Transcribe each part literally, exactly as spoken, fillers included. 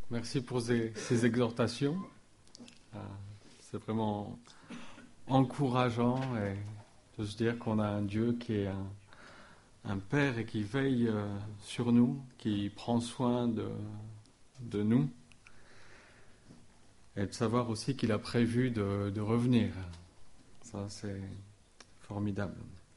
merci pour ces, ces exhortations. Euh, c'est vraiment encourageant et de se dire qu'on a un Dieu qui est un, un Père et qui veille euh, sur nous, qui prend soin de, de nous. Et de savoir aussi qu'il a prévu de, de revenir. Ça, c'est formidable.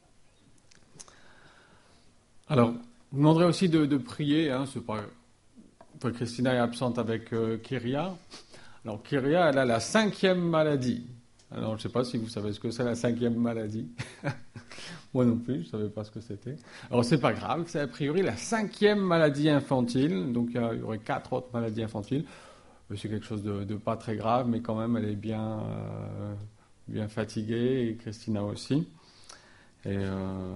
Alors, je vous demanderai aussi de, de prier. Hein, c'est pas, enfin, Christina est absente avec euh, Kyria. Alors, Kyria, elle a la cinquième maladie. Alors, je ne sais pas si vous savez ce que c'est la cinquième maladie. Moi non plus, je ne savais pas ce que c'était. Alors, c'est pas grave. C'est a priori la cinquième maladie infantile. Donc, il y aurait quatre autres maladies infantiles. C'est quelque chose de, de pas très grave, mais quand même, elle est bien, euh, bien fatiguée, et Christina aussi. Et, euh,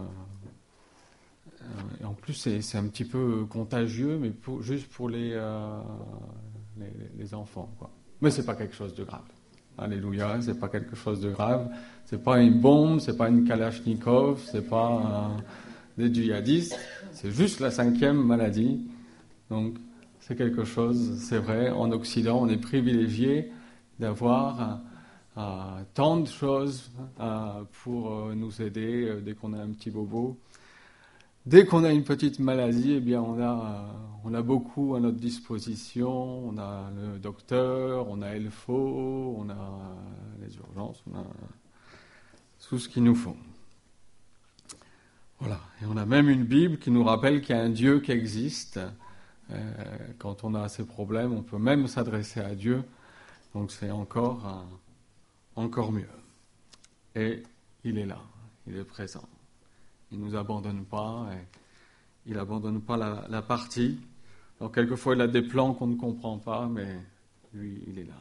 et en plus, c'est, c'est un petit peu contagieux, mais pour, juste pour les, euh, les, les enfants, quoi. Mais c'est pas quelque chose de grave. Alléluia, c'est pas quelque chose de grave. C'est pas une bombe, c'est pas une Kalachnikov, c'est pas euh, des djihadistes. C'est juste la cinquième maladie. Donc, c'est quelque chose, c'est vrai, en Occident, on est privilégié d'avoir euh, tant de choses euh, pour euh, nous aider euh, dès qu'on a un petit bobo. Dès qu'on a une petite maladie, eh bien, on a, euh, on a beaucoup à notre disposition. On a le docteur, on a Elfo, on a les urgences, on a tout ce qu'il nous faut. Voilà. Et on a même une Bible qui nous rappelle qu'il y a un Dieu qui existe. Euh, quand on a ces problèmes, on peut même s'adresser à Dieu. Donc c'est encore, euh, encore mieux. Et il est là, il est présent. Il ne nous abandonne pas, et il n'abandonne pas la, la partie. Alors quelquefois il a des plans qu'on ne comprend pas, mais lui, il est là.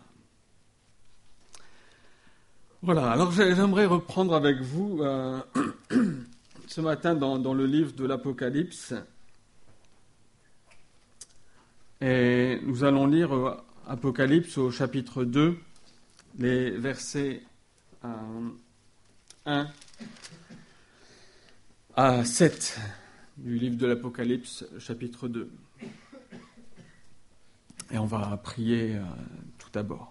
Voilà, alors j'aimerais reprendre avec vous euh, ce matin dans, dans le livre de l'Apocalypse. Et nous allons lire euh, Apocalypse au chapitre deux, les versets euh, un à sept du livre de l'Apocalypse, chapitre deux. Et on va prier euh, tout d'abord.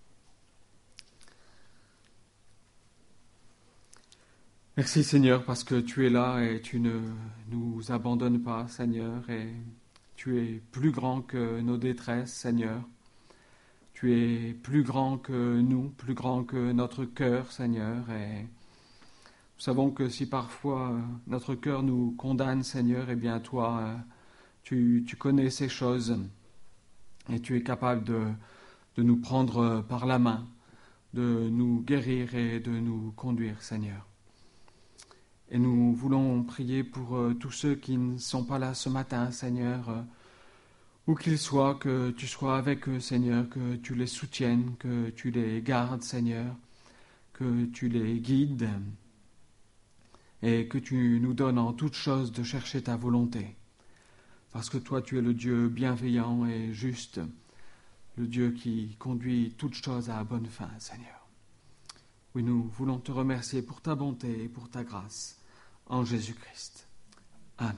Merci Seigneur parce que tu es là et tu ne nous abandonnes pas, Seigneur, et tu es plus grand que nos détresses, Seigneur. Tu es plus grand que nous, plus grand que notre cœur, Seigneur. Et nous savons que si parfois notre cœur nous condamne, Seigneur, eh bien toi, tu, tu connais ces choses et tu es capable de, de nous prendre par la main, de nous guérir et de nous conduire, Seigneur. Et nous voulons prier pour euh, tous ceux qui ne sont pas là ce matin, Seigneur, euh, où qu'ils soient, que tu sois avec eux, Seigneur, que tu les soutiennes, que tu les gardes, Seigneur, que tu les guides et que tu nous donnes en toutes choses de chercher ta volonté. Parce que toi, tu es le Dieu bienveillant et juste, le Dieu qui conduit toutes choses à la bonne fin, Seigneur. Oui, nous voulons te remercier pour ta bonté et pour ta grâce en Jésus-Christ. Amen.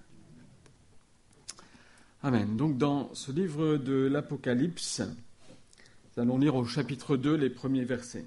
Amen. Donc dans ce livre de l'Apocalypse, nous allons lire au chapitre deux les premiers versets.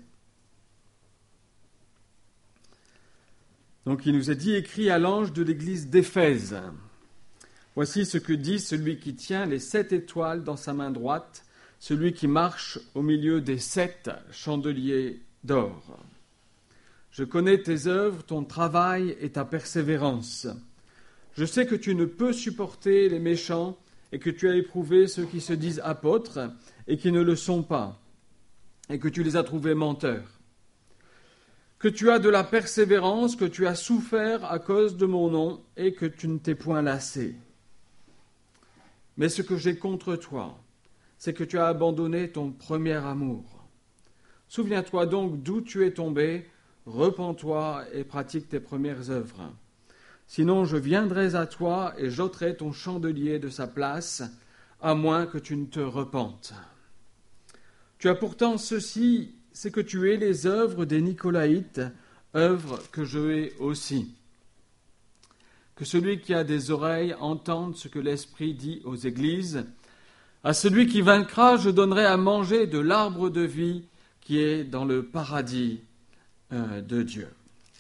Donc il nous est dit, écrit à l'ange de l'église d'Éphèse. Voici ce que dit celui qui tient les sept étoiles dans sa main droite, celui qui marche au milieu des sept chandeliers d'or. Je connais tes œuvres, ton travail et ta persévérance. Je sais que tu ne peux supporter les méchants et que tu as éprouvé ceux qui se disent apôtres et qui ne le sont pas, et que tu les as trouvés menteurs. Que tu as de la persévérance, que tu as souffert à cause de mon nom et que tu ne t'es point lassé. Mais ce que j'ai contre toi, c'est que tu as abandonné ton premier amour. Souviens-toi donc d'où tu es tombé, repens-toi et pratique tes premières œuvres. Sinon je viendrai à toi et j'ôterai ton chandelier de sa place, à moins que tu ne te repentes. Tu as pourtant ceci, c'est que tu es les œuvres des Nicolaïtes, œuvres que je hais aussi. Que celui qui a des oreilles entende ce que l'Esprit dit aux églises. À celui qui vaincra, je donnerai à manger de l'arbre de vie qui est dans le paradis euh, de Dieu.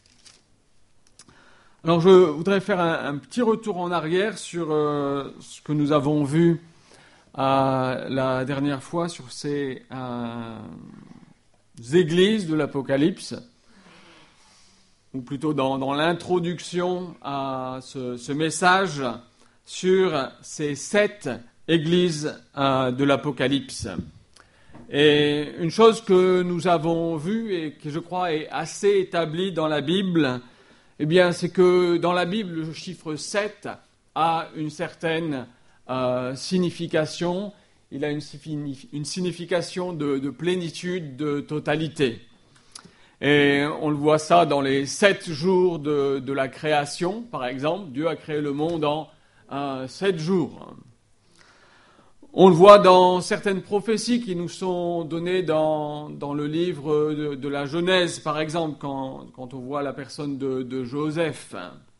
Alors je voudrais faire un, un petit retour en arrière sur euh, ce que nous avons vu euh, la dernière fois sur ces euh, églises de l'Apocalypse, ou plutôt dans, dans l'introduction à ce, ce message sur ces sept églises euh, de l'Apocalypse. Et une chose que nous avons vue et que je crois est assez établie dans la Bible, eh bien, c'est que dans la Bible, le chiffre sept a une certaine euh, signification. Il a une, une signification de, de plénitude, de totalité. Et on le voit ça dans les sept jours de, de la création, par exemple. Dieu a créé le monde en euh, sept jours. On le voit dans certaines prophéties qui nous sont données dans, dans le livre de, de la Genèse, par exemple, quand, quand on voit la personne de, de Joseph.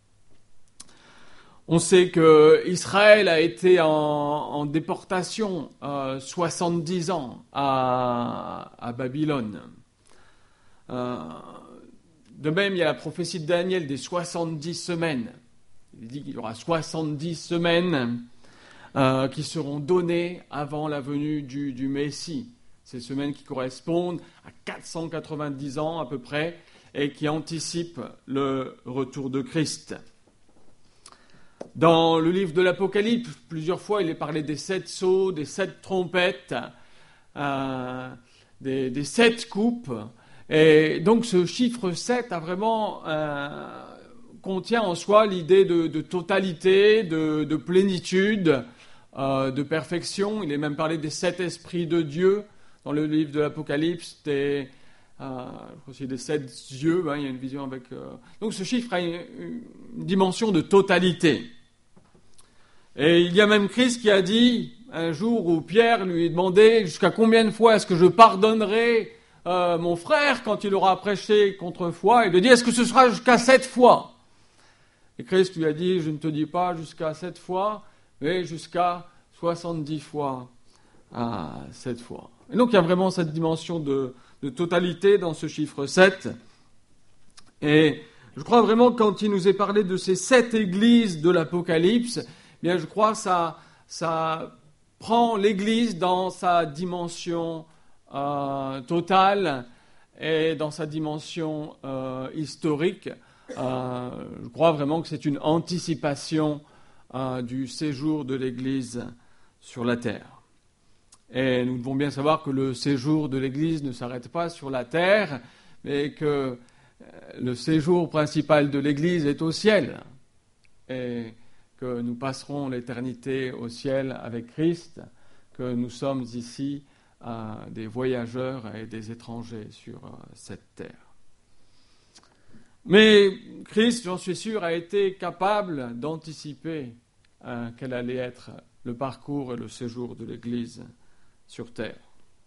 On sait qu'Israël a été en, en déportation euh, soixante-dix ans à, à Babylone. Euh, de même, il y a la prophétie de Daniel des soixante-dix semaines. Il dit qu'il y aura soixante-dix semaines euh, qui seront données avant la venue du, du Messie. Ces semaines qui correspondent à quatre cent quatre-vingt-dix ans à peu près et qui anticipent le retour de Christ. Dans le livre de l'Apocalypse, plusieurs fois, il est parlé des sept sceaux, des sept trompettes, euh, des, des sept coupes. Et donc ce chiffre sept a vraiment, euh, contient en soi l'idée de, de totalité, de, de plénitude, euh, de perfection. Il est même parlé des sept esprits de Dieu dans le livre de l'Apocalypse, des, euh, aussi des sept yeux, hein, il y a une vision avec... Euh... Donc ce chiffre a une, une dimension de totalité. Et il y a même Christ qui a dit, un jour où Pierre lui demandait jusqu'à combien de fois est-ce que je pardonnerai Euh, mon frère, quand il aura prêché contre foi, il lui dit, est-ce que ce sera jusqu'à sept fois? Et Christ lui a dit, je ne te dis pas jusqu'à sept fois, mais jusqu'à soixante-dix fois à sept fois. Et donc il y a vraiment cette dimension de, de totalité dans ce chiffre sept. Et je crois vraiment que quand il nous est parlé de ces sept églises de l'Apocalypse, eh bien je crois que ça, ça prend l'Église dans sa dimension Euh, totale et dans sa dimension euh, historique. Euh, je crois vraiment que c'est une anticipation euh, du séjour de l'Église sur la terre. Et nous devons bien savoir que le séjour de l'Église ne s'arrête pas sur la terre, mais que euh, le séjour principal de l'Église est au ciel et que nous passerons l'éternité au ciel avec Christ, que nous sommes ici à des voyageurs et des étrangers sur euh, cette terre. Mais Christ, j'en suis sûr, a été capable d'anticiper euh, quel allait être le parcours et le séjour de l'Église sur terre.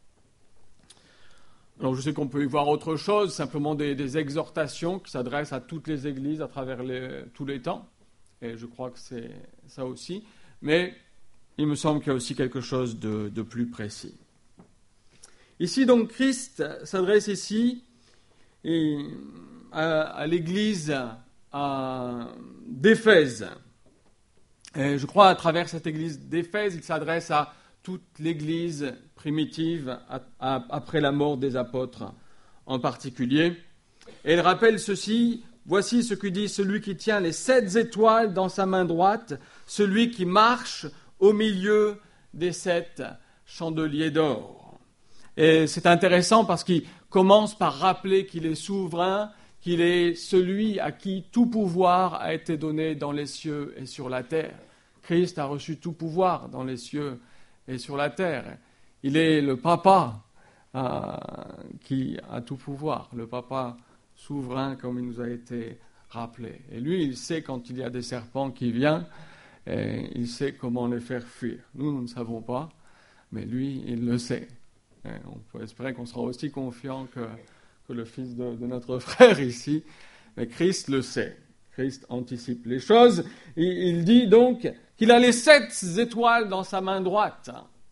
Alors je sais qu'on peut y voir autre chose, simplement des, des exhortations qui s'adressent à toutes les églises à travers les, tous les temps, et je crois que c'est ça aussi, mais il me semble qu'il y a aussi quelque chose de, de plus précis. Ici, donc, Christ s'adresse ici et, à, à l'église à, d'Éphèse. Et je crois à travers cette église d'Éphèse, il s'adresse à toute l'église primitive à, à, après la mort des apôtres en particulier. Et il rappelle ceci, voici ce que dit celui qui tient les sept étoiles dans sa main droite, celui qui marche au milieu des sept chandeliers d'or. Et c'est intéressant parce qu'il commence par rappeler qu'il est souverain, qu'il est celui à qui tout pouvoir a été donné dans les cieux et sur la terre. Christ a reçu tout pouvoir dans les cieux et sur la terre. Il est le papa euh, qui a tout pouvoir, le papa souverain comme il nous a été rappelé. Et lui, il sait quand il y a des serpents qui viennent, et il sait comment les faire fuir. Nous, nous ne savons pas, mais lui, il le sait. Et on peut espérer qu'on sera aussi confiant que, que le fils de, de notre frère ici. Mais Christ le sait. Christ anticipe les choses. Il, il dit donc qu'il a les sept étoiles dans sa main droite.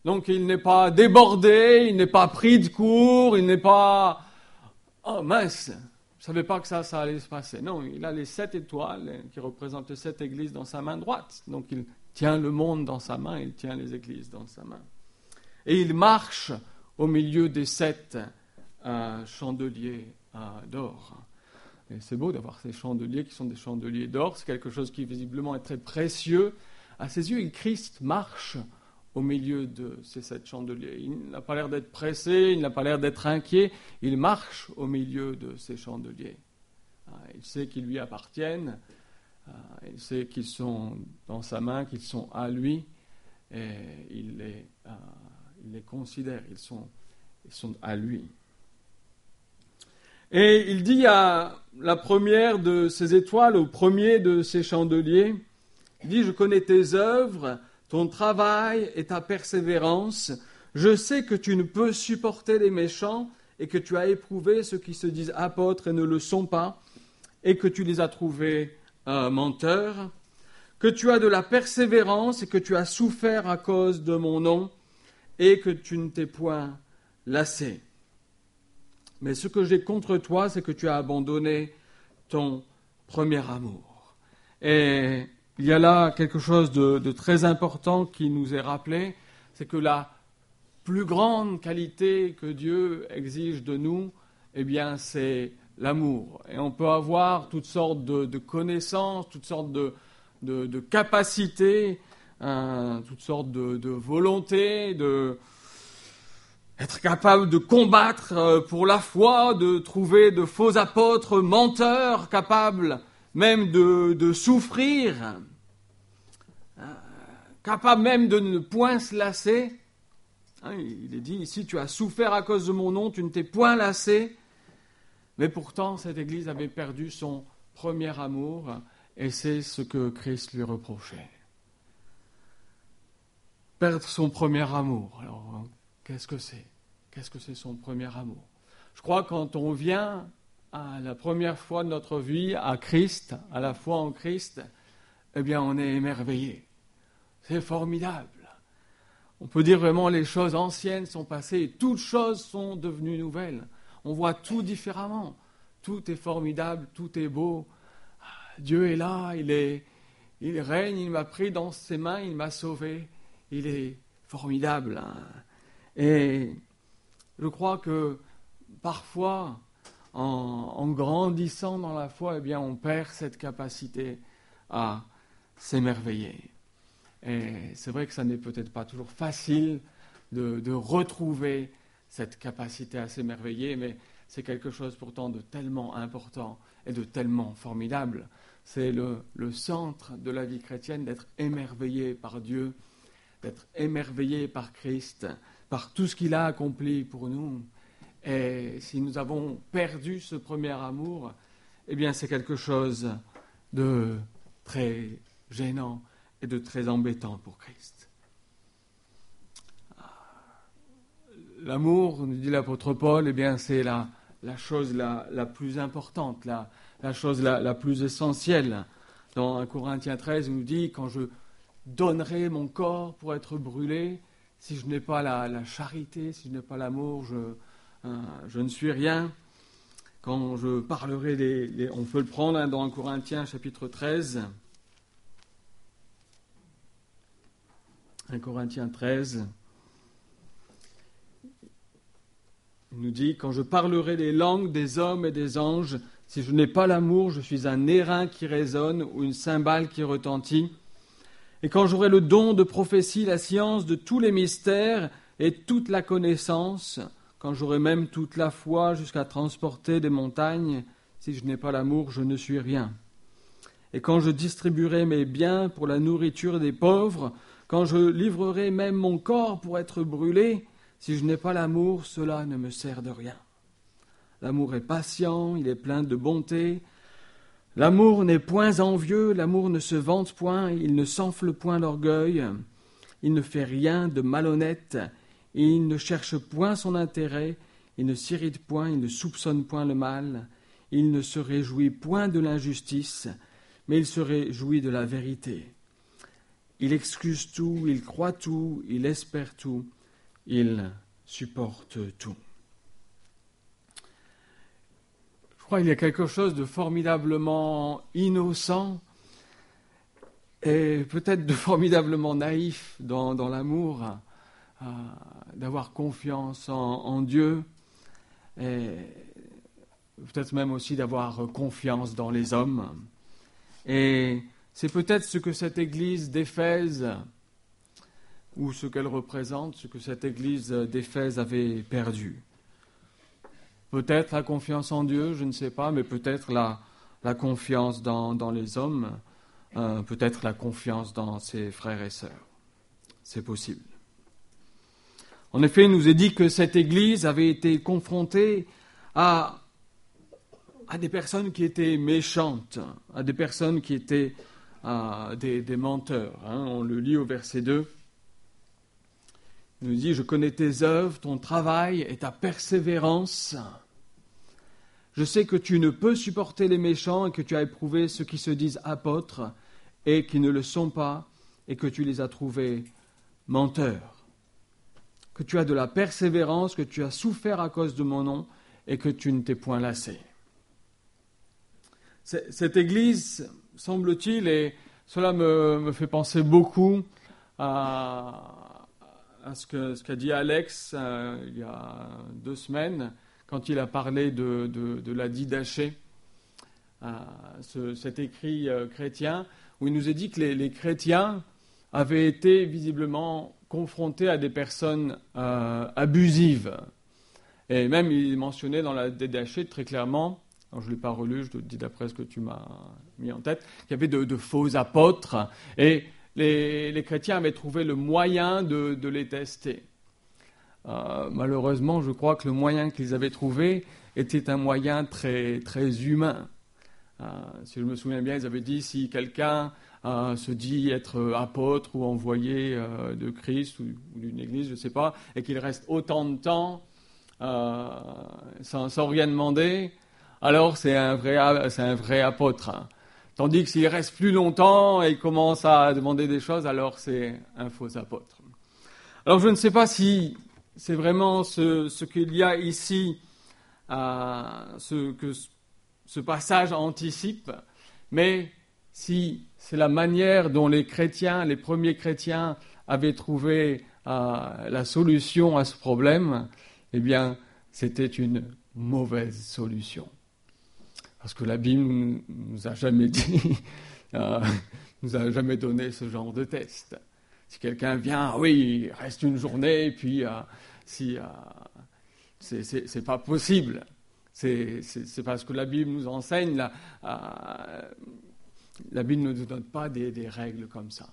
Donc il n'est pas débordé, il n'est pas pris de court, il n'est pas... Oh mince, je ne savais pas que ça, ça allait se passer. Non, il a les sept étoiles qui représentent les sept églises dans sa main droite. Donc il tient le monde dans sa main, il tient les églises dans sa main. Et il marche au milieu des sept euh, chandeliers euh, d'or. Et c'est beau d'avoir ces chandeliers qui sont des chandeliers d'or. C'est quelque chose qui visiblement est très précieux. À ses yeux, Christ marche au milieu de ces sept chandeliers. Il n'a pas l'air d'être pressé, il n'a pas l'air d'être inquiet. Il marche au milieu de ces chandeliers. Il sait qu'ils lui appartiennent. Il sait qu'ils sont dans sa main, qu'ils sont à lui. Et il les, il les considère. Ils sont, ils sont à lui. Et il dit à la première de ces étoiles, au premier de ces chandeliers, il dit « Je connais tes œuvres, ton travail et ta persévérance. Je sais que tu ne peux supporter les méchants et que tu as éprouvé ceux qui se disent apôtres et ne le sont pas, et que tu les as trouvés euh, menteurs, que tu as de la persévérance et que tu as souffert à cause de mon nom et que tu ne t'es point lassé. Mais ce que j'ai contre toi, c'est que tu as abandonné ton premier amour. » Et il y a là quelque chose de, de très important qui nous est rappelé, c'est que la plus grande qualité que Dieu exige de nous, eh bien, c'est l'amour. Et on peut avoir toutes sortes de, de connaissances, toutes sortes de, de, de capacités, hein, toutes sortes de, de volontés, de être capable de combattre pour la foi, de trouver de faux apôtres menteurs, capables même de, de souffrir, capable même de ne point se lasser. Hein, il est dit ici, tu as souffert à cause de mon nom, tu ne t'es point lassé. Mais pourtant, cette Église avait perdu son premier amour, et c'est ce que Christ lui reprochait. Perdre son premier amour. Alors, qu'est-ce que c'est ? Qu'est-ce que c'est son premier amour ? Je crois que quand on vient à la première fois de notre vie à Christ, à la foi en Christ, eh bien, on est émerveillé. C'est formidable. On peut dire vraiment les choses anciennes sont passées et toutes choses sont devenues nouvelles. On voit tout différemment. Tout est formidable, tout est beau. Dieu est là, il, est, il règne, il m'a pris dans ses mains, il m'a sauvé. Il est formidable. Et je crois que parfois, en, en grandissant dans la foi, eh bien, on perd cette capacité à s'émerveiller. Et c'est vrai que ça n'est peut-être pas toujours facile de, de retrouver cette capacité à s'émerveiller, mais c'est quelque chose pourtant de tellement important et de tellement formidable. C'est le, le centre de la vie chrétienne, d'être émerveillé par Dieu, d'être émerveillé par Christ, par tout ce qu'il a accompli pour nous. Et si nous avons perdu ce premier amour, eh bien c'est quelque chose de très gênant et de très embêtant pour Christ. L'amour, nous dit l'apôtre Paul, eh bien c'est la, la chose la, la plus importante, la, la chose la, la plus essentielle. Dans un Corinthiens treize, il nous dit « Quand je donnerai mon corps pour être brûlé, si je n'ai pas la, la charité, si je n'ai pas l'amour, je, hein, je ne suis rien. » Quand je parlerai, des, des, on peut le prendre hein, dans un Corinthiens chapitre treize. un Corinthiens treize. Il nous dit « Quand je parlerai les langues des hommes et des anges, si je n'ai pas l'amour, je suis un airain qui résonne ou une cymbale qui retentit. Et quand j'aurai le don de prophétie, la science de tous les mystères et toute la connaissance, quand j'aurai même toute la foi jusqu'à transporter des montagnes, si je n'ai pas l'amour, je ne suis rien. Et quand je distribuerai mes biens pour la nourriture des pauvres, quand je livrerai même mon corps pour être brûlé, si je n'ai pas l'amour, cela ne me sert de rien. L'amour est patient, il est plein de bonté. L'amour n'est point envieux, l'amour ne se vante point, il ne s'enfle point l'orgueil, il ne fait rien de malhonnête, il ne cherche point son intérêt, il ne s'irrite point, il ne soupçonne point le mal, il ne se réjouit point de l'injustice, mais il se réjouit de la vérité. il excuse tout, il croit tout, il espère tout, il supporte tout. Je crois qu'il y a quelque chose de formidablement innocent et peut-être de formidablement naïf dans, dans l'amour, euh, d'avoir confiance en, en Dieu et peut-être même aussi d'avoir confiance dans les hommes. Et c'est peut-être ce que cette église d'Éphèse, ou ce qu'elle représente, ce que cette église d'Éphèse avait perdu. Peut-être la confiance en Dieu, je ne sais pas, mais peut-être la, la confiance dans, dans les hommes, euh, peut-être la confiance dans ses frères et sœurs. C'est possible. En effet, il nous est dit que cette église avait été confrontée à, à des personnes qui étaient méchantes, à des personnes qui étaient euh, des, des menteurs. Hein. On le lit au verset deux. Il nous dit « Je connais tes œuvres, ton travail et ta persévérance. Je sais que tu ne peux supporter les méchants et que tu as éprouvé ceux qui se disent apôtres et qui ne le sont pas et que tu les as trouvés menteurs. Que tu as de la persévérance, que tu as souffert à cause de mon nom et que tu ne t'es point lassé. » Cette église, semble-t-il, et cela me, me fait penser beaucoup à, à ce, que, ce qu'a dit Alex euh, il y a deux semaines, quand il a parlé de, de, de la Didaché, euh, ce, cet écrit euh, chrétien, où il nous est dit que les, les chrétiens avaient été visiblement confrontés à des personnes euh, abusives. Et même, il mentionnait dans la Didaché très clairement, alors je ne l'ai pas relu, je te dis d'après ce que tu m'as mis en tête, qu'il y avait de, de faux apôtres, et les, les chrétiens avaient trouvé le moyen de, de les tester. Euh, malheureusement, je crois que le moyen qu'ils avaient trouvé était un moyen très, très humain. Euh, si je me souviens bien, ils avaient dit si quelqu'un euh, se dit être apôtre ou envoyé euh, de Christ ou, ou d'une église, je ne sais pas, et qu'il reste autant de temps euh, sans, sans rien demander, alors c'est un vrai, c'est un vrai apôtre. Hein. Tandis que s'il reste plus longtemps et il commence à demander des choses, alors c'est un faux apôtre. Alors je ne sais pas si c'est vraiment ce, ce qu'il y a ici, euh, ce que ce passage anticipe, mais si c'est la manière dont les chrétiens, les premiers chrétiens, avaient trouvé euh, la solution à ce problème, eh bien, c'était une mauvaise solution. Parce que la Bible ne nous a jamais dit, euh, nous a jamais donné ce genre de test. Si quelqu'un vient, oui, il reste une journée, et puis euh, si, euh, c'est, c'est, c'est pas possible. C'est, c'est, c'est parce que la Bible nous enseigne, la, euh, la Bible ne nous donne pas des, des règles comme ça.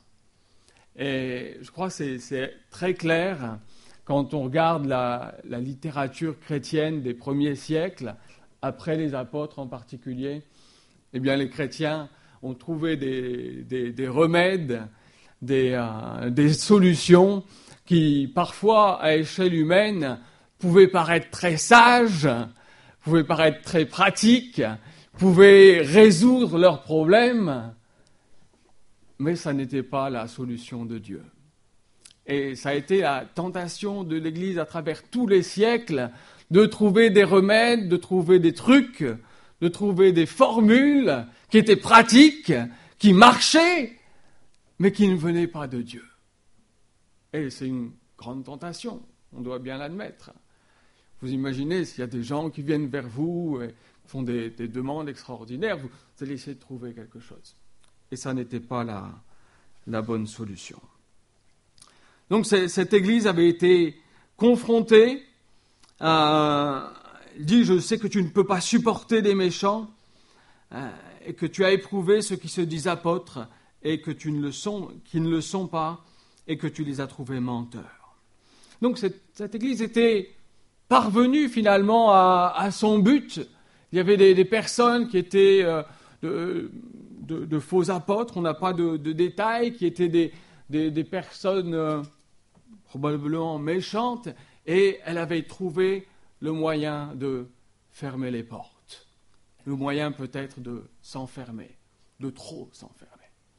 Et je crois que c'est, c'est très clair quand on regarde la, la littérature chrétienne des premiers siècles, après les apôtres en particulier, eh bien les chrétiens ont trouvé des, des, des remèdes, des, euh, des solutions qui, parfois, à échelle humaine, pouvaient paraître très sages, pouvaient paraître très pratiques, pouvaient résoudre leurs problèmes, mais ça n'était pas la solution de Dieu. Et ça a été la tentation de l'Église à travers tous les siècles de trouver des remèdes, de trouver des trucs, de trouver des formules qui étaient pratiques, qui marchaient, mais qui ne venaient pas de Dieu. Et c'est une grande tentation, on doit bien l'admettre. Vous imaginez s'il y a des gens qui viennent vers vous et font des, des demandes extraordinaires, vous allez essayer de trouver quelque chose. Et ça n'était pas la, la bonne solution. Donc cette église avait été confrontée. Euh, il dit, je sais que tu ne peux pas supporter les méchants euh, et que tu as éprouvé ceux qui se disent apôtres et que tu ne le sont, qui ne le sont pas et que tu les as trouvés menteurs. Donc cette, cette église était parvenue finalement à, à son but. Il y avait des, des personnes qui étaient euh, de, de, de faux apôtres, on n'a pas de, de détails, qui étaient des, des, des personnes euh, probablement méchantes. Et elle avait trouvé le moyen de fermer les portes, le moyen peut-être de s'enfermer, de trop s'enfermer.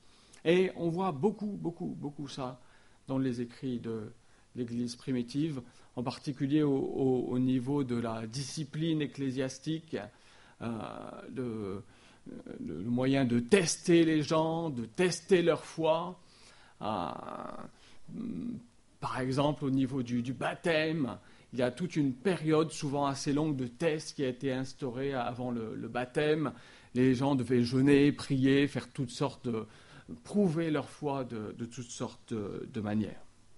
Et on voit beaucoup, beaucoup, beaucoup ça dans les écrits de l'Église primitive, en particulier au, au, au niveau de la discipline ecclésiastique, euh, le, le, le moyen de tester les gens, de tester leur foi. Euh, par exemple, au niveau du, du baptême, il y a toute une période souvent assez longue de tests qui a été instaurée avant le, le baptême. Les gens devaient jeûner, prier, faire toutes sortes de... prouver leur foi de, de toutes sortes de, de manières.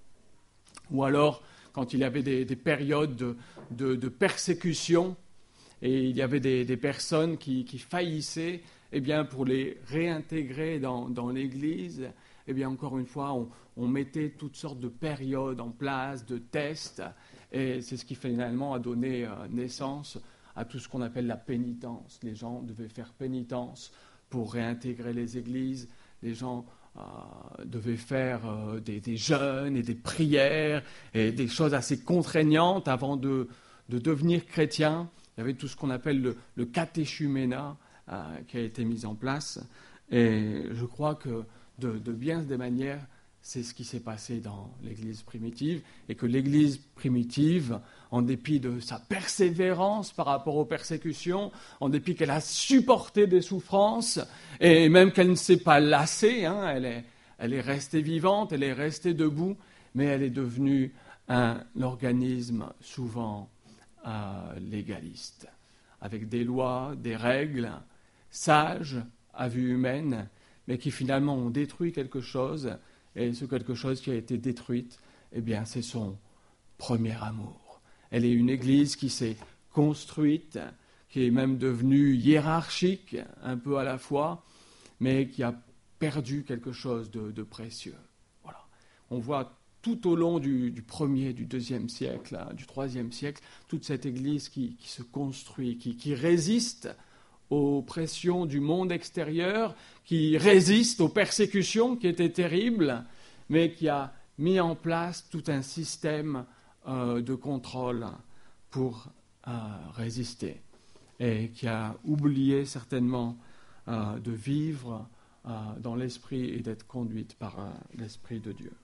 Ou alors, quand il y avait des, des périodes de, de, de persécution, et il y avait des, des personnes qui, qui faillissaient, eh bien, pour les réintégrer dans, dans l'Église, eh bien, encore une fois, on, on mettait toutes sortes de périodes en place, de tests, et c'est ce qui finalement a donné euh, naissance à tout ce qu'on appelle la pénitence. Les gens devaient faire pénitence pour réintégrer les églises. Les gens euh, devaient faire euh, des, des jeûnes et des prières et des choses assez contraignantes avant de, de devenir chrétien. Il y avait tout ce qu'on appelle le, le catéchuménat euh, qui a été mis en place. Et je crois que de, de bien des manières, c'est ce qui s'est passé dans l'Église primitive, et que l'Église primitive, en dépit de sa persévérance par rapport aux persécutions, en dépit qu'elle a supporté des souffrances, et même qu'elle ne s'est pas lassée, hein, elle est, elle est restée vivante, elle est restée debout, mais elle est devenue un organisme souvent euh, légaliste, avec des lois, des règles, sages à vue humaine, mais qui finalement ont détruit quelque chose. Et ce quelque chose qui a été détruite, eh bien, c'est son premier amour. Elle est une église qui s'est construite, qui est même devenue hiérarchique, un peu à la fois, mais qui a perdu quelque chose de, de précieux. Voilà. On voit tout au long du, du premier, du deuxième siècle, hein, du troisième siècle, toute cette église qui, qui se construit, qui, qui résiste aux pressions du monde extérieur, qui résiste aux persécutions qui étaient terribles, mais qui a mis en place tout un système euh, de contrôle pour euh, résister, et qui a oublié certainement euh, de vivre euh, dans l'esprit et d'être conduite par euh, l'Esprit de Dieu.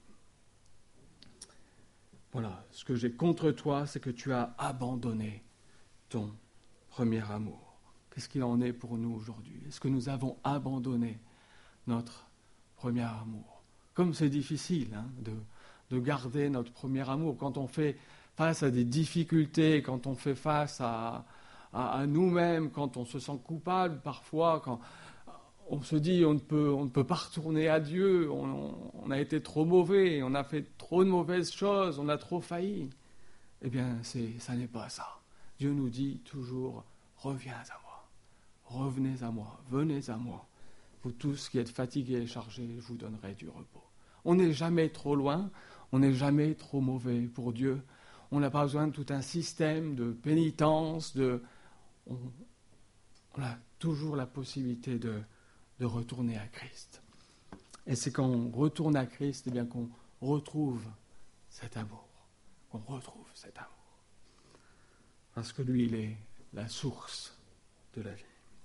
Voilà, ce que j'ai contre toi, c'est que tu as abandonné ton premier amour. Qu'est-ce qu'il en est pour nous aujourd'hui? Est-ce que nous avons abandonné notre premier amour? Comme c'est difficile hein, de, de garder notre premier amour, quand on fait face à des difficultés, quand on fait face à, à, à nous-mêmes, quand on se sent coupable parfois, quand on se dit on ne peut, on ne peut pas retourner à Dieu, on, on a été trop mauvais, on a fait trop de mauvaises choses, on a trop failli. Eh bien, c'est, ça n'est pas ça. Dieu nous dit toujours, reviens à moi. Revenez à moi, venez à moi. Vous tous qui êtes fatigués et chargés, je vous donnerai du repos. On n'est jamais trop loin, on n'est jamais trop mauvais pour Dieu. On n'a pas besoin de tout un système de pénitence, de... On, on a toujours la possibilité de, de retourner à Christ. Et c'est quand on retourne à Christ, eh bien, qu'on retrouve cet amour, qu'on retrouve cet amour. Parce que lui, il est la source de la vie.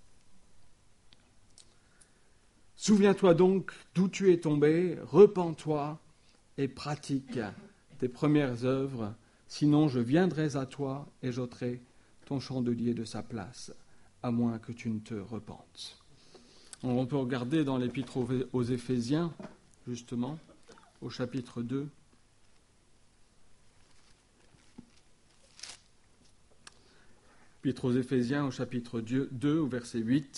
Souviens-toi donc d'où tu es tombé, repens-toi et pratique tes premières œuvres, sinon je viendrai à toi et j'ôterai ton chandelier de sa place, à moins que tu ne te repentes. On peut regarder dans l'épître aux Éphésiens, justement, au chapitre deux. L'épître aux Éphésiens, au chapitre deux, au verset huit.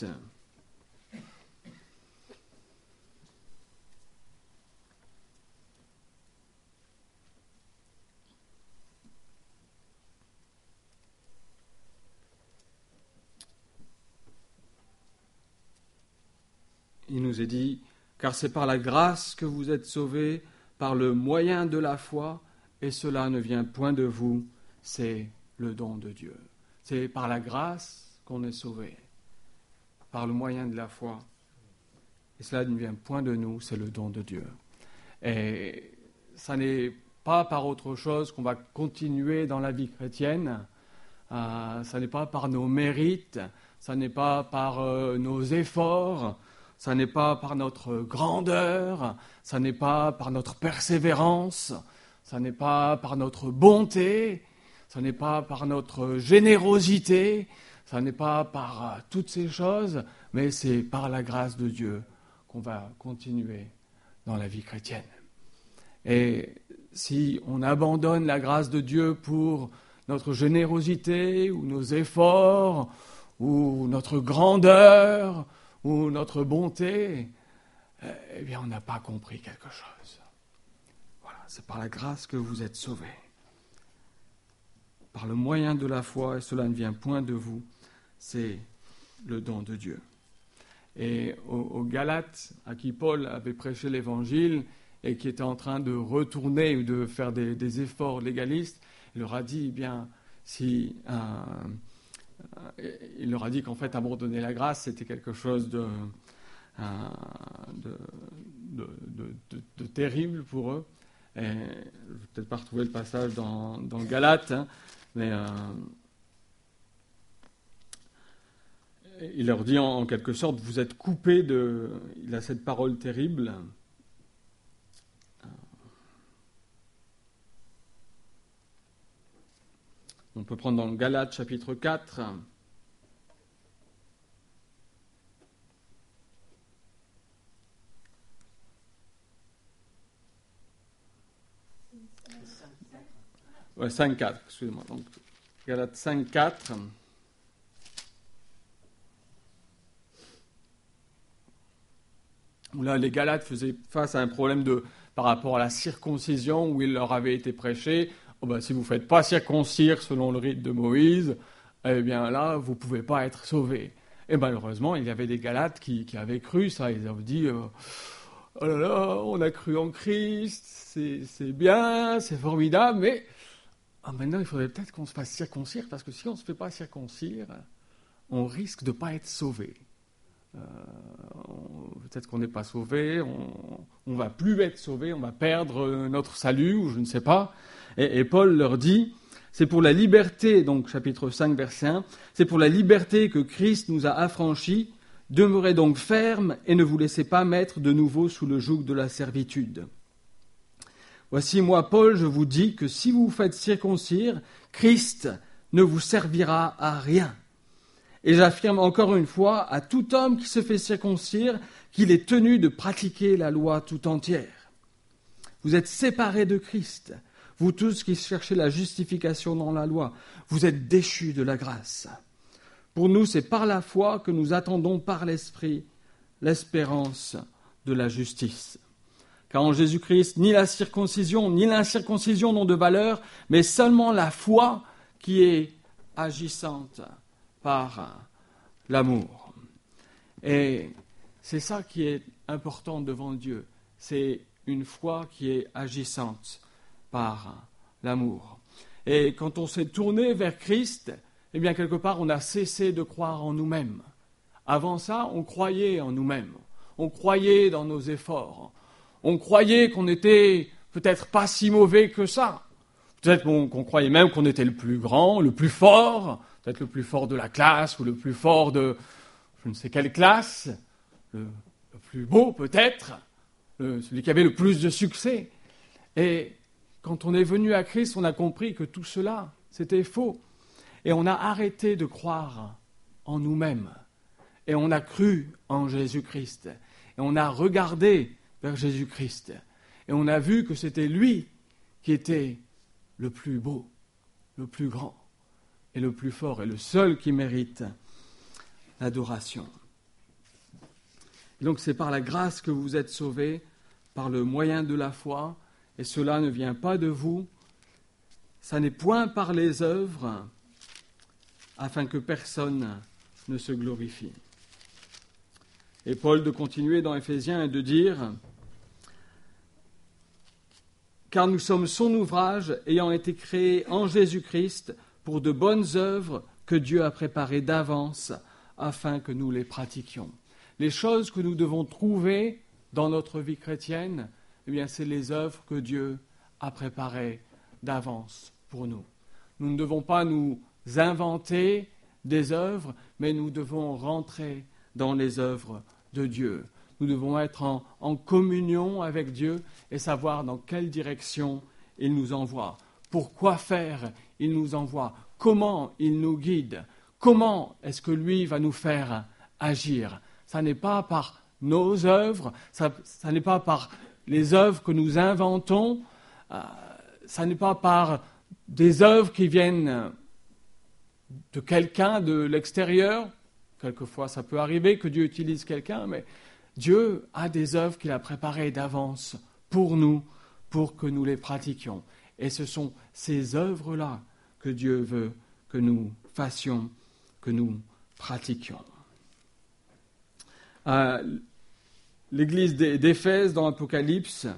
Il nous est dit, car c'est par la grâce que vous êtes sauvés, par le moyen de la foi, et cela ne vient point de vous, c'est le don de Dieu. C'est par la grâce qu'on est sauvé, par le moyen de la foi. Et cela ne vient point de nous, c'est le don de Dieu. Et ça n'est pas par autre chose qu'on va continuer dans la vie chrétienne, euh, ça n'est pas par nos mérites, ça n'est pas par euh, nos efforts, ça n'est pas par notre grandeur, ça n'est pas par notre persévérance, ça n'est pas par notre bonté, ça n'est pas par notre générosité, ça n'est pas par euh, toutes ces choses, mais c'est par la grâce de Dieu qu'on va continuer dans la vie chrétienne. Et si on abandonne la grâce de Dieu pour notre générosité ou nos efforts ou notre grandeur ou notre bonté, eh bien on n'a pas compris quelque chose. Voilà, c'est par la grâce que vous êtes sauvés. Par le moyen de la foi, et cela ne vient point de vous, c'est le don de Dieu. Et aux, aux Galates, à qui Paul avait prêché l'évangile et qui était en train de retourner ou de faire des, des efforts légalistes, il leur a dit, eh bien, si, euh, il leur a dit qu'en fait, abandonner la grâce, c'était quelque chose de, euh, de, de, de, de, de terrible pour eux. Et je ne vais peut-être pas retrouver le passage dans, dans Galates, hein, mais euh, il leur dit en, en quelque sorte, vous êtes coupés de... Il a cette parole terrible. On peut prendre dans Galates chapitre quatre. Ouais, cinq quatre, excusez-moi. Donc, Galates cinq quatre. Où là, les Galates faisaient face à un problème de, par rapport à la circoncision, où il leur avait été prêché. Oh ben, si vous ne faites pas circoncire selon le rite de Moïse, eh bien là, vous ne pouvez pas être sauvés. Et malheureusement, il y avait des Galates qui, qui avaient cru ça. Ils avaient dit, euh, oh là là, on a cru en Christ, c'est, c'est bien, c'est formidable, mais ah, maintenant, il faudrait peut-être qu'on se fasse circoncire, parce que si on ne se fait pas circoncire, on risque de ne pas être sauvé. Euh, on, peut-être qu'on n'est pas sauvé, on ne va plus être sauvé, on va perdre notre salut, ou je ne sais pas. Et, et Paul leur dit, c'est pour la liberté, donc chapitre cinq, verset un, c'est pour la liberté que Christ nous a affranchis, demeurez donc fermes et ne vous laissez pas mettre de nouveau sous le joug de la servitude. Voici, moi, Paul, je vous dis que si vous vous faites circoncire, Christ ne vous servira à rien. Et j'affirme encore une fois à tout homme qui se fait circoncire qu'il est tenu de pratiquer la loi tout entière. Vous êtes séparés de Christ, vous tous qui cherchez la justification dans la loi, vous êtes déchus de la grâce. Pour nous, c'est par la foi que nous attendons par l'Esprit l'espérance de la justice. Car en Jésus-Christ, ni la circoncision ni l'incirconcision n'ont de valeur, mais seulement la foi qui est agissante par l'amour. Et c'est ça qui est important devant Dieu. C'est une foi qui est agissante par l'amour. Et quand on s'est tourné vers Christ, eh bien quelque part on a cessé de croire en nous-mêmes. Avant ça, on croyait en nous-mêmes. On croyait dans nos efforts. On croyait qu'on était peut-être pas si mauvais que ça. Peut-être qu'on, qu'on croyait même qu'on était le plus grand, le plus fort, peut-être le plus fort de la classe ou le plus fort de je ne sais quelle classe, le, le plus beau peut-être, le, celui qui avait le plus de succès. Et quand on est venu à Christ, on a compris que tout cela, c'était faux. Et on a arrêté de croire en nous-mêmes. Et on a cru en Jésus-Christ. Et on a regardé vers Jésus-Christ. Et on a vu que c'était lui qui était le plus beau, le plus grand et le plus fort, et le seul qui mérite l'adoration. Et donc c'est par la grâce que vous êtes sauvés, par le moyen de la foi, et cela ne vient pas de vous, ça n'est point par les œuvres, afin que personne ne se glorifie. Et Paul de continuer dans Éphésiens et de dire « Car nous sommes son ouvrage, ayant été créés en Jésus-Christ, pour de bonnes œuvres que Dieu a préparées d'avance, afin que nous les pratiquions. » Les choses que nous devons trouver dans notre vie chrétienne, eh bien, c'est les œuvres que Dieu a préparées d'avance pour nous. Nous ne devons pas nous inventer des œuvres, mais nous devons rentrer dans les œuvres de Dieu. Nous devons être en, en communion avec Dieu et savoir dans quelle direction il nous envoie. Pour quoi faire il nous envoie. Comment il nous guide. Comment est-ce que lui va nous faire agir. Ça n'est pas par nos œuvres, ça, ça n'est pas par les œuvres que nous inventons, euh, ça n'est pas par des œuvres qui viennent de quelqu'un de l'extérieur. Quelquefois, ça peut arriver que Dieu utilise quelqu'un, mais Dieu a des œuvres qu'il a préparées d'avance pour nous, pour que nous les pratiquions. Et ce sont ces œuvres-là que Dieu veut que nous fassions, que nous pratiquions. Euh, l'église d'Éphèse, dans l'Apocalypse,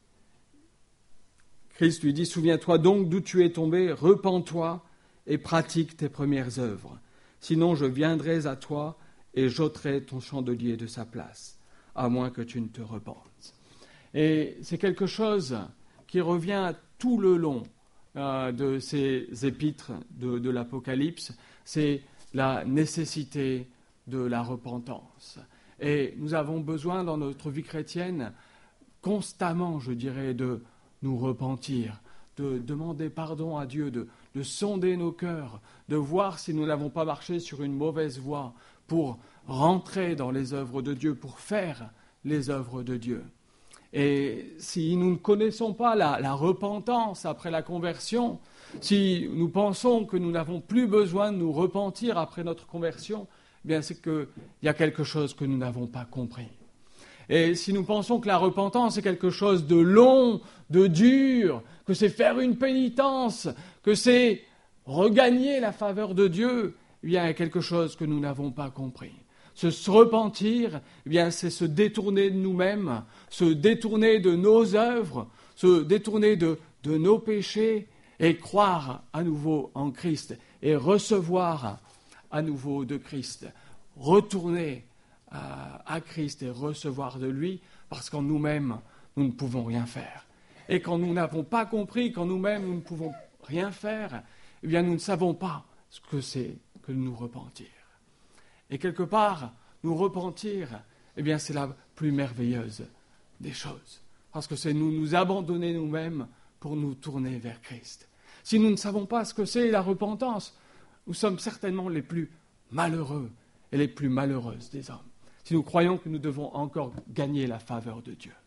Christ lui dit « Souviens-toi donc d'où tu es tombé, repens-toi et pratique tes premières œuvres. Sinon je viendrai à toi et j'ôterai ton chandelier de sa place, à moins que tu ne te repentes. » Et c'est quelque chose qui revient tout le long euh, de ces épîtres de, de l'Apocalypse, c'est la nécessité de la repentance. Et nous avons besoin dans notre vie chrétienne constamment, je dirais, de nous repentir, de demander pardon à Dieu, de, de sonder nos cœurs, de voir si nous n'avons pas marché sur une mauvaise voie pour rentrer dans les œuvres de Dieu, pour faire les œuvres de Dieu. Et si nous ne connaissons pas la, la repentance après la conversion, si nous pensons que nous n'avons plus besoin de nous repentir après notre conversion, eh bien c'est qu'il y a quelque chose que nous n'avons pas compris. Et si nous pensons que la repentance est quelque chose de long, de dur, que c'est faire une pénitence, que c'est regagner la faveur de Dieu, eh bien il y a quelque chose que nous n'avons pas compris. Se, se repentir, eh bien c'est se détourner de nous-mêmes, se détourner de nos œuvres, se détourner de, de nos péchés et croire à nouveau en Christ et recevoir à nouveau de Christ. Retourner à, à Christ et recevoir de lui parce qu'en nous-mêmes, nous ne pouvons rien faire. Et quand nous n'avons pas compris, quand nous-mêmes, nous ne pouvons rien faire, eh bien nous ne savons pas ce que c'est que nous repentir. Et quelque part, nous repentir, eh bien, c'est la plus merveilleuse des choses. Parce que c'est nous nous abandonner nous-mêmes pour nous tourner vers Christ. Si nous ne savons pas ce que c'est la repentance, nous sommes certainement les plus malheureux et les plus malheureuses des hommes. Si nous croyons que nous devons encore gagner la faveur de Dieu.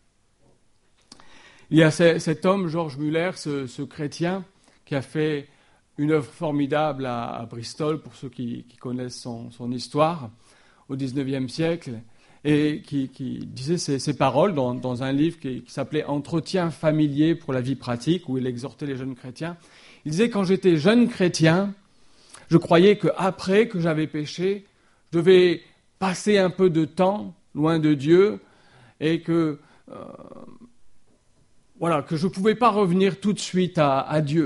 Il y a cet homme, George Muller, ce, ce chrétien, qui a fait une œuvre formidable à, à Bristol, pour ceux qui, qui connaissent son, son histoire, au dix-neuvième siècle, et qui, qui disait ces, ces paroles dans, dans un livre qui, qui s'appelait « Entretien familier pour la vie pratique », où il exhortait les jeunes chrétiens. Il disait « Quand j'étais jeune chrétien, je croyais qu'après que j'avais péché, je devais passer un peu de temps loin de Dieu, et que, euh, voilà, que je ne pouvais pas revenir tout de suite à, à Dieu. »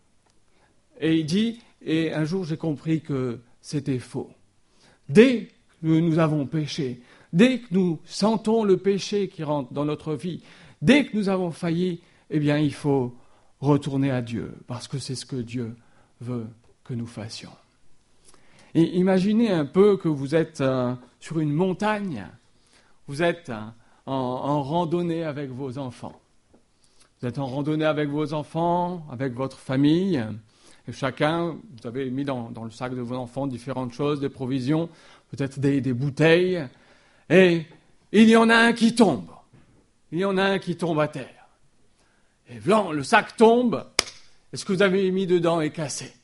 Et il dit, et un jour j'ai compris que c'était faux. Dès que nous avons péché, dès que nous sentons le péché qui rentre dans notre vie, dès que nous avons failli, eh bien il faut retourner à Dieu, parce que c'est ce que Dieu veut que nous fassions. Et imaginez un peu que vous êtes euh, sur une montagne, vous êtes euh, en, en randonnée avec vos enfants. Vous êtes en randonnée avec vos enfants, avec votre famille. Et chacun, vous avez mis dans, dans le sac de vos enfants différentes choses, des provisions, peut-être des, des bouteilles. Et il y en a un qui tombe. Il y en a un qui tombe à terre. Et blanc, le sac tombe. Et ce que vous avez mis dedans est cassé.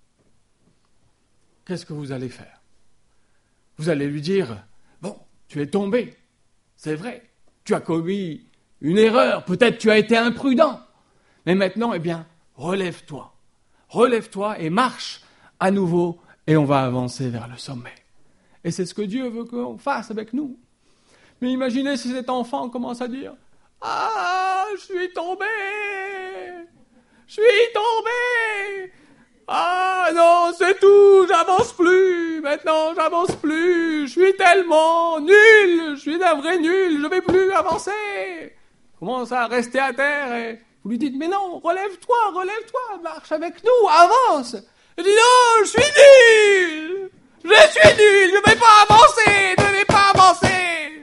Qu'est-ce que vous allez faire? Vous allez lui dire, bon, tu es tombé. C'est vrai. Tu as commis une erreur. Peut-être tu as été imprudent. Mais maintenant, eh bien, relève-toi. Relève-toi et marche à nouveau et on va avancer vers le sommet. Et c'est ce que Dieu veut qu'on fasse avec nous. Mais imaginez si cet enfant commence à dire « Ah, je suis tombé! Je suis tombé! Ah non, c'est tout, j'avance plus! Maintenant, j'avance plus! Je suis tellement nul! Je suis un vrai nul! Je ne vais plus avancer! » Il commence à rester à terre et vous lui dites, mais non, relève-toi, relève-toi, marche avec nous, avance. Il dit, non, je suis nul, je suis nul, je ne vais pas avancer, je ne vais pas avancer.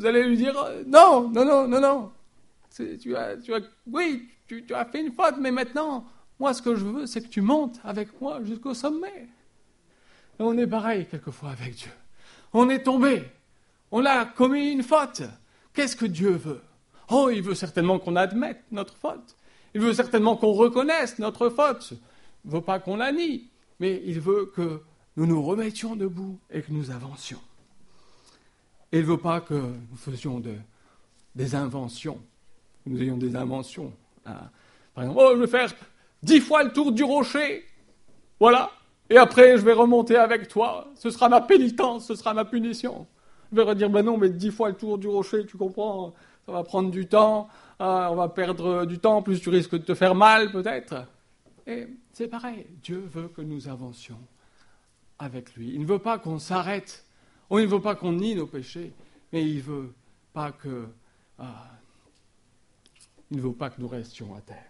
vous allez lui dire « Non, non, non, non, non. C'est, tu as, tu as, oui, tu, tu as fait une faute, mais maintenant, moi, ce que je veux, c'est que tu montes avec moi jusqu'au sommet. » Et on est pareil quelquefois avec Dieu. On est tombé. On a commis une faute. Qu'est-ce que Dieu veut? Oh, il veut certainement qu'on admette notre faute. Il veut certainement qu'on reconnaisse notre faute. Il ne veut pas qu'on la nie, mais il veut que nous nous remettions debout et que nous avancions. Et il ne veut pas que nous faisions de, des inventions. Nous ayons des inventions. Hein. Par exemple, oh, je vais faire dix fois le tour du rocher. Voilà. Et après, je vais remonter avec toi. Ce sera ma pénitence, ce sera ma punition. Je vais redire, ben non, mais dix fois le tour du rocher, tu comprends, ça va prendre du temps, hein, on va perdre du temps, plus tu risques de te faire mal, peut-être. Et c'est pareil, Dieu veut que nous avancions avec lui. Il ne veut pas qu'on s'arrête, il ne veut pas qu'on nie nos péchés, mais il ne veut pas que, ah, il ne veut pas que nous restions à terre.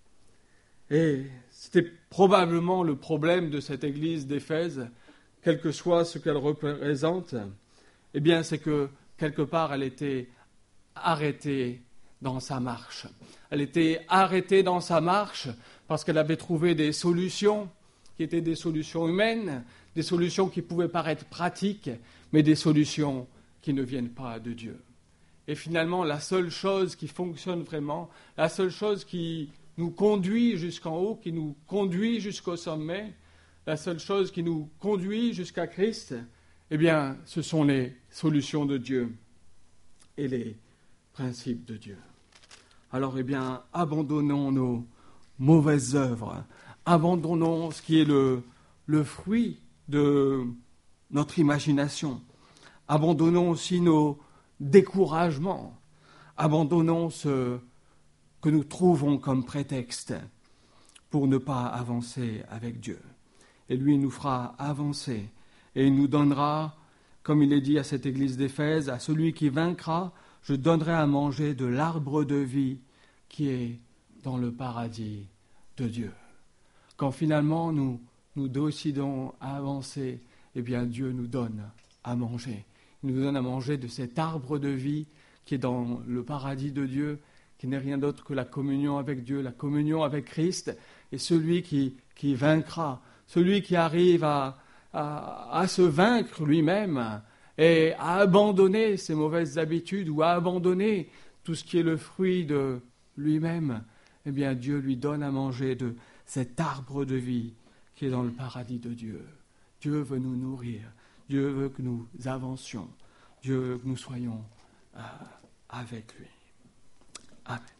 Et c'était probablement le problème de cette église d'Éphèse, quel que soit ce qu'elle représente, eh bien c'est que quelque part elle était arrêtée dans sa marche. Elle était arrêtée dans sa marche parce qu'elle avait trouvé des solutions qui étaient des solutions humaines, des solutions qui pouvaient paraître pratiques, mais des solutions qui ne viennent pas de Dieu. Et finalement, la seule chose qui fonctionne vraiment, la seule chose qui nous conduit jusqu'en haut, qui nous conduit jusqu'au sommet, la seule chose qui nous conduit jusqu'à Christ, eh bien, ce sont les solutions de Dieu et les principes de Dieu. Alors, eh bien, abandonnons nos mauvaises œuvres, abandonnons ce qui est le, le fruit de notre imagination, abandonnons aussi nos découragements, abandonnons ce que nous trouvons comme prétexte pour ne pas avancer avec Dieu. Et lui nous fera avancer et il nous donnera, comme il est dit à cette église d'Éphèse, à celui qui vaincra, je donnerai à manger de l'arbre de vie qui est dans le paradis de Dieu. Quand finalement nous nous décidons à avancer, eh bien Dieu nous donne à manger. Il nous donne à manger de cet arbre de vie qui est dans le paradis de Dieu, qui n'est rien d'autre que la communion avec Dieu, la communion avec Christ, et celui qui, qui vaincra, celui qui arrive à, à, à se vaincre lui-même et à abandonner ses mauvaises habitudes ou à abandonner tout ce qui est le fruit de lui-même, eh bien Dieu lui donne à manger de cet arbre de vie qui est dans le paradis de Dieu. Dieu veut nous nourrir, Dieu veut que nous avancions, Dieu veut que nous soyons euh, avec lui. Amen.